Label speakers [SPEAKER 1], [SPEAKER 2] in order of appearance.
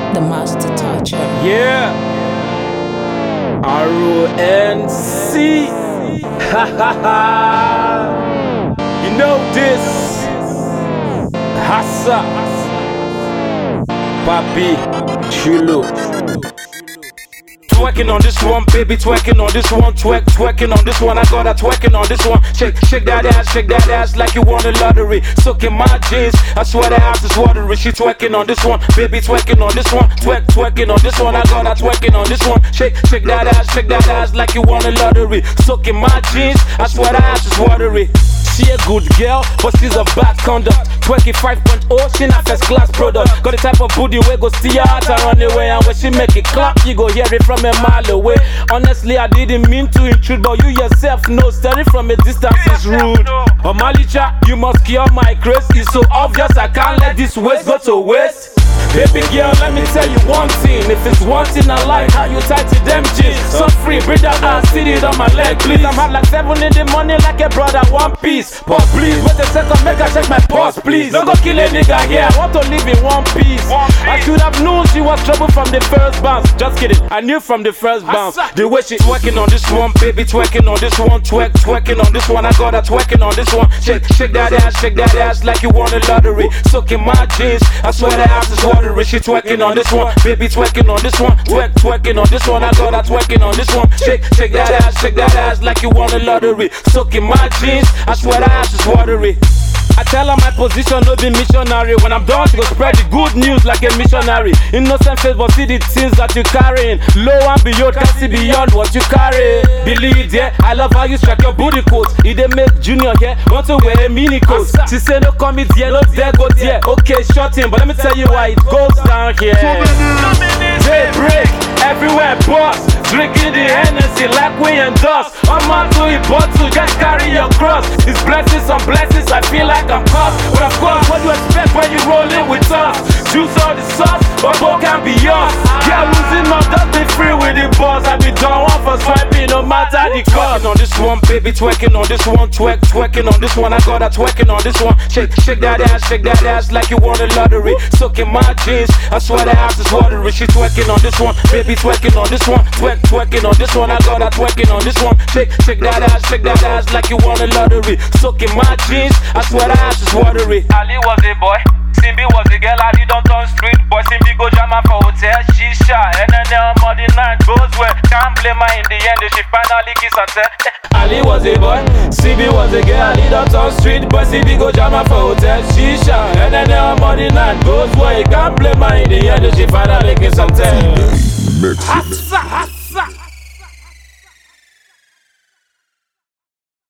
[SPEAKER 1] The master toucher.
[SPEAKER 2] Yeah. R-O-N-C. Ha ha ha. You know this. Hassa. Papi Chulo. Twerking on this one, baby, twerking on this one, twerking on this one. I got her twerking on this one. Shake that ass like you won the lottery. Soaking my jeans, I swear the ass is watery. She twerking on this one, baby, twerking on this one, twerking on this one. I got her twerking on this one. Shake that ass like you won the lottery. Soaking my jeans, I swear the ass is watery. She a good girl, but she's a bad conduct. Twerking 5.0, she not first class product. Got the type of booty where go steer out and run away. And when she make it clap, you go hear it from a mile away. Honestly, I didn't mean to intrude, but you yourself know staring from a distance is rude. Oh Malicha, you must cure my craze. It's so obvious I can't let this waste go to waste. Baby girl, let me tell you one thing. If it's one thing I like, how you tight to them jeans. So free, breathe out and sit it on my leg, please. I'm hot like 7 in the morning like a brother, one piece. Pause, please, wait a second, make I check my pulse, please. Don't go kill a nigga here, I want to live in one piece. I should have known she was trouble from the first bounce. Just kidding, I knew from the first bounce. The way she twerking on this one, baby, twerking on this one, twerking on this one. I got her twerking on this one. Shake that ass like you won the lottery. Soaking my jeans, I swear the ass is watery. She twerking on this one, baby, twerking on this one, twerking on this one. I got her twerking on this one. Shake that ass like you won the lottery. Soaking my jeans, I swear the ass is watery. I tell her my position no be missionary. When I'm done, she go spread the good news like a missionary. Innocent face, but see the things that you carrying. Low and beyond, can't see beyond what you carry. Believe, yeah, I love how you strike your booty coat. It dey make Junior here want to wear a mini coat. She say no come it here, no there go there. Okay, short in, but let me tell you why it goes down here. Daybreak, everywhere boss. Drinking the Hennessy like we endorse. I'm out to it, but to just carry your cross. It's blessings on blessings, I feel like I'm cursed. But of course, what do you expect when you rolling with us? Juice all the sauce, but both can be yours. Girl, losing up, just be free with the boss. I be done one for swiping, no matter the cost. Twerking on this one, baby, twerking on this one, twerking on this one. I got her twerking on this one. Shake that ass like you won the lottery. Soaking my jeans, I swear the ass is watery. She twerking on this one, baby, twerking on this one, twerking on this one. I got her twerking on this one. Shake that ass like you won the lottery. Soaking my jeans, I swear the ass is watery.
[SPEAKER 3] Ali was a boy, Simbi was a girl. Ali don't turn street boy. Simbi go jam her for hotel, shisha. NNL Muddy night goes well. Can't blame her in the end. She finally kiss and say
[SPEAKER 2] Ali was a boy, Simbi was a girl. Ali don't turn street boy. Simbi go jam her for hotel, shisha. NNL Muddy night goes well. Can't blame her in the end. She finally kiss and tell.